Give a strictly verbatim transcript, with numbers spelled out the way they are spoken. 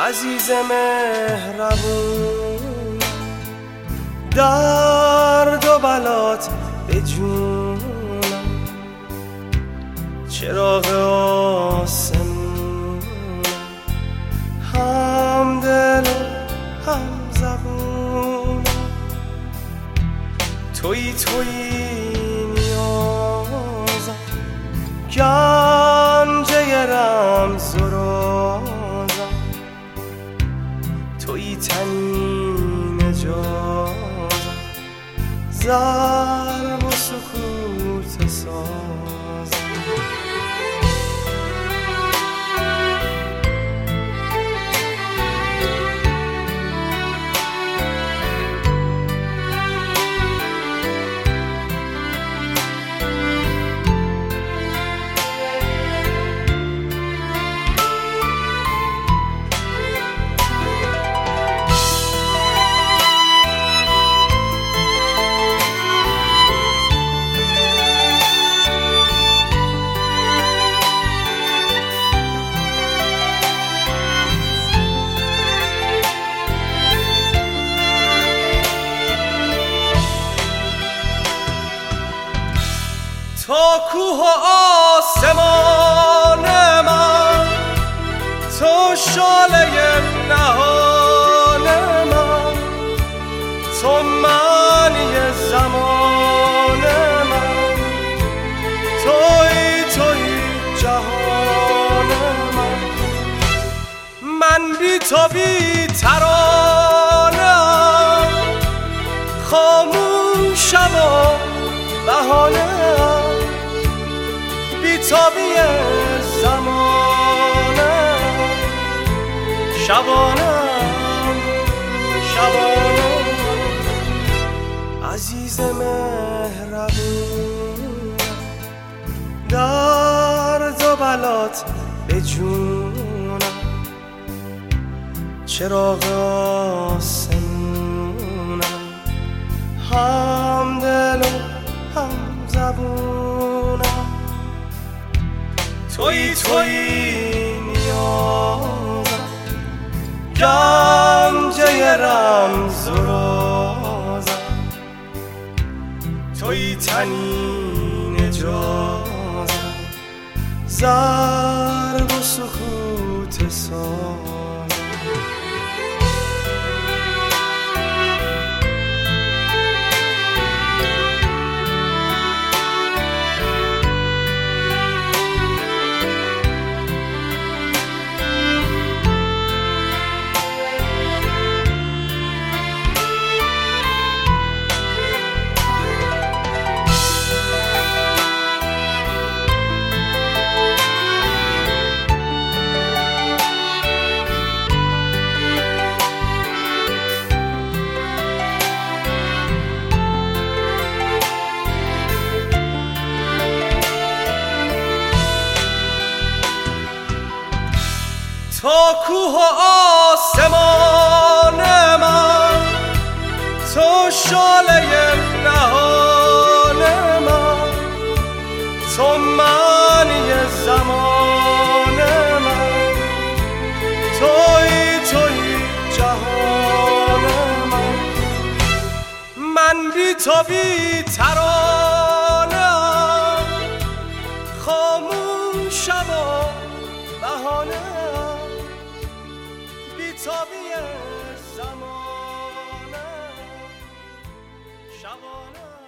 عزیز مهربون، درد و بلات به جونم، چراغ آسمون، هم دل و هم زبون، تویی تویی نیازم، گنجه رمز و رازم، تویی تنین نجازم، ضرب و سکوت سازم. تا کوه و آسمان من، تو شاله نهان من، تو معنی زمان من، توی توی جهان من. من بی تو بی ترانم، خاموشم و بهانم، بی‌تابی زمانم، شبانم شبانم. عزیز مهربون، درد و بلات به جونم، چراغ آسمونم، هم دل و هم زبونم، تویی تویی نیازم، گنجه رمز و رازم، تویی تنین نجازم، ضرب و سکوت سازم. تا کوه و آسمان من، تو شاله نهان من، تو معنی زمان من، توی توی جهان من. من بی تو بی ترانم، خاموشم و بهانم، بی‌تابی زمانم، شبانم.